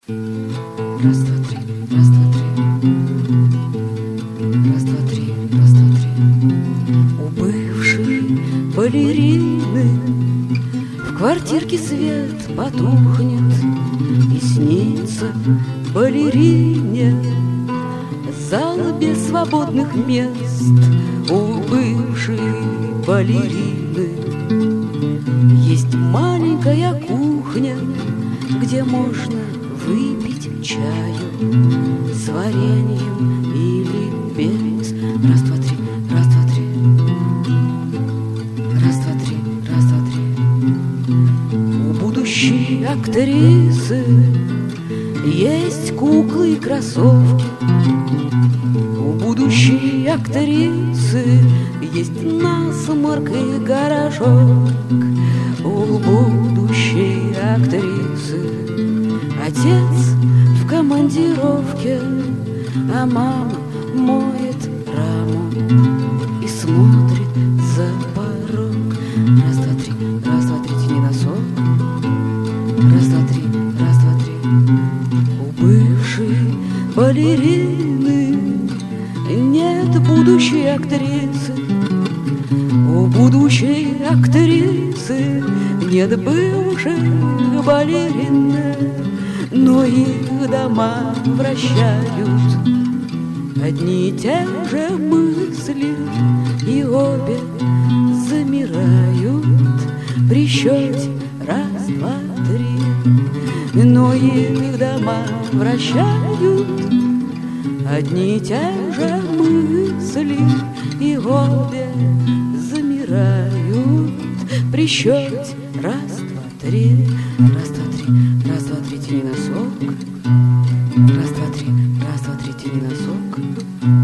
Раз, два, три, раз, два, три. Раз, два, три, раз, два, три. У бывшей балерины в квартирке свет потухнет, и снится балерине зал без свободных мест. У бывшей балерины есть маленькая кухня, где можно выпить чаю с вареньем или без. Раз, два, три, раз, два, три. Раз, два, три, раз, два, три. У будущей актрисы есть куклы и кроссовки. У будущей актрисы есть насморк и горошок. У будущей актрисы отец в командировке, а мама моет раму и смотрит за порог. Раз, два, три, раз, два, три, тяни носок. Раз, два, три, раз, два, три. У бывшей балерины нет будущей актрисы. У будущей актрисы нет бывших балерин, но их дома вращают одни и те же мысли, и обе замирают при счете раз, два, три. Но их дома вращают одни и те же мысли, и обе замирают при счете раз, два, три. Раз, два, три, раз, два, три, тяни носок. Раз, два, три, раз, два, три, тяни носок.